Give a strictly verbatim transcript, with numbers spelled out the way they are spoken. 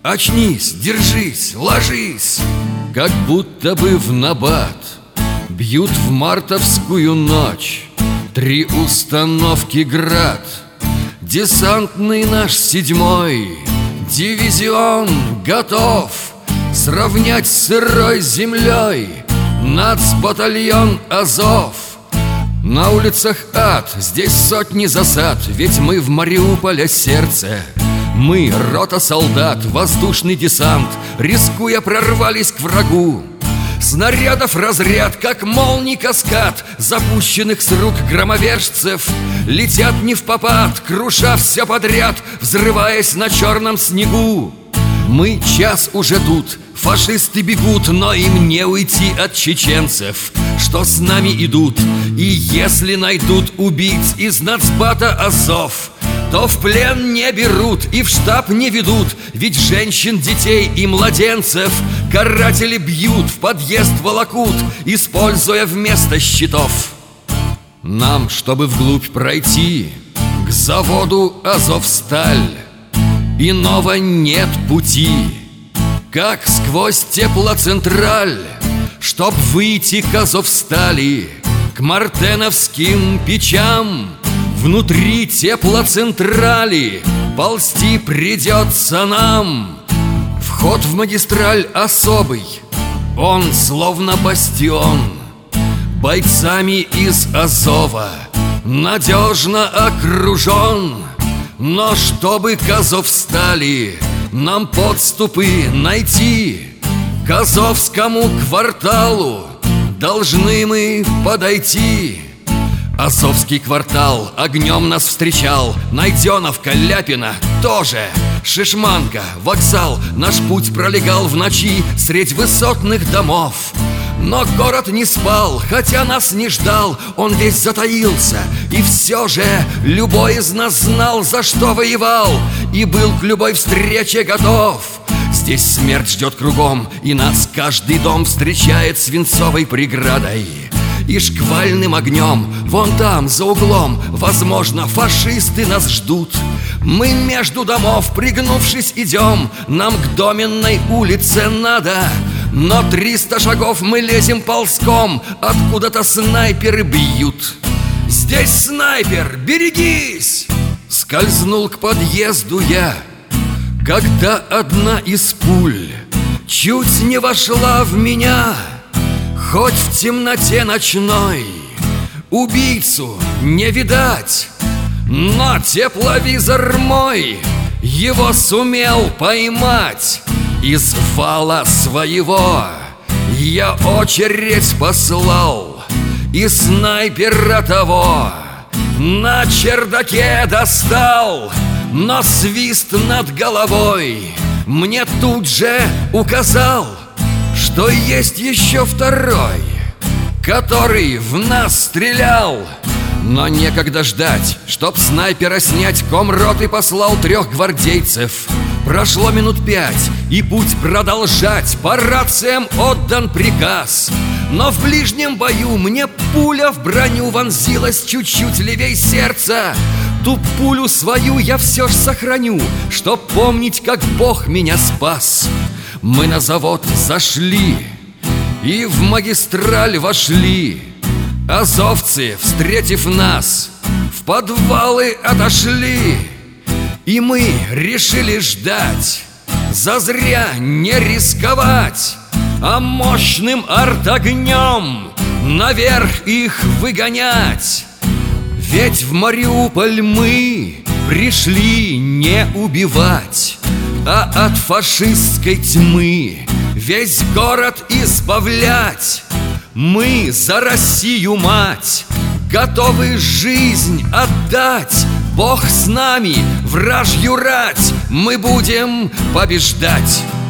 Очнись, держись, ложись. Как будто бы в набат бьют в мартовскую ночь три установки град. Десантный наш седьмой дивизион готов сравнять с сырой землей нацбатальон Азов. На улицах ад, здесь сотни засад, ведь мы в Мариуполе сердце. Мы, рота солдат, воздушный десант, рискуя, прорвались к врагу. Снарядов разряд, как молний каскад, запущенных с рук громовержцев, летят не впопад, круша все подряд, взрываясь на черном снегу. Мы час уже тут, фашисты бегут, но им не уйти от чеченцев, что с нами идут. И если найдут убийц из нацбата Азов, то в плен не берут и в штаб не ведут, ведь женщин, детей и младенцев каратели бьют, в подъезд волокут, используя вместо щитов. Нам, чтобы вглубь пройти, к заводу Азовсталь, иного нет пути, как сквозь теплоцентраль, чтоб выйти к Азовстали, к мартеновским печам. Внутри теплоцентрали ползти придется нам. Вход в магистраль особый, он словно бастион, бойцами из Азова надежно окружен. Но чтобы к Азовстали нам подступы найти, к Азовскому кварталу должны мы подойти. Азовский квартал огнем нас встречал, Найденовка, Ляпина тоже, Шишманка, вокзал. Наш путь пролегал в ночи средь высотных домов. Но город не спал, хотя нас не ждал, он весь затаился. И все же любой из нас знал, за что воевал, и был к любой встрече готов. Здесь смерть ждет кругом, и нас каждый дом встречает свинцовой преградой и шквальным огнем. Вон там, за углом, возможно, фашисты нас ждут. Мы между домов, пригнувшись, идем, нам к Доменной улице надо. Но триста шагов мы лезем ползком, откуда-то снайперы бьют. Здесь снайпер, берегись! Скользнул к подъезду я, когда одна из пуль чуть не вошла в меня. Хоть в темноте ночной убийцу не видать, но тепловизор мой его сумел поймать. Из вала своего я очередь послал, и снайпера того на чердаке достал. Но свист над головой мне тут же указал, что есть еще второй, который в нас стрелял. Но некогда ждать, чтоб снайпера снять, комроты послал трех гвардейцев. Прошло минут пять, и путь продолжать, по рациям отдан приказ. Но в ближнем бою мне пуля в броню вонзилась чуть-чуть левей сердца. Ту пулю свою я все ж сохраню, чтоб помнить, как Бог меня спас. Мы на завод зашли и в магистраль вошли. Азовцы, встретив нас, в подвалы отошли. И мы решили ждать, зазря не рисковать, а мощным артогнем наверх их выгонять. Ведь в Мариуполь мы пришли не убивать, а от фашистской тьмы весь город избавлять. Мы за Россию, мать, готовы жизнь отдать. Бог с нами, вражью рать мы будем побеждать.